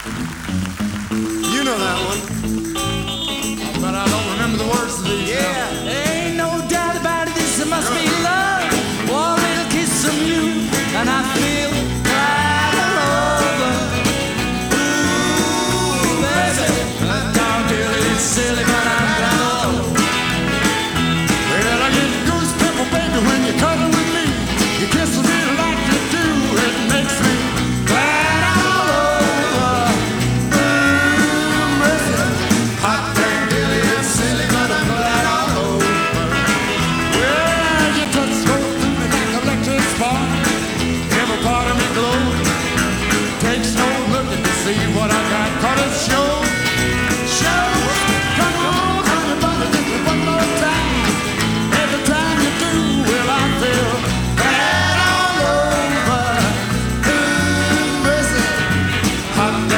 You know that one. But I don't remember the words to these. Yeah, ain't no doubt about it, this must be love. One little kiss from you, and I feel right all over. Ooh, baby, that dog really is silly, but I'm glad all over. Well, I get goose pimple, baby, when you cuddle with me. You kiss me like you do, it makes me glad all over. Mercy, hot dang really is silly, but I'm glad all over. Well, you touch gold through me like electric spark. Every part of me glows. Takes no looking to see what I got, 'cause it's sure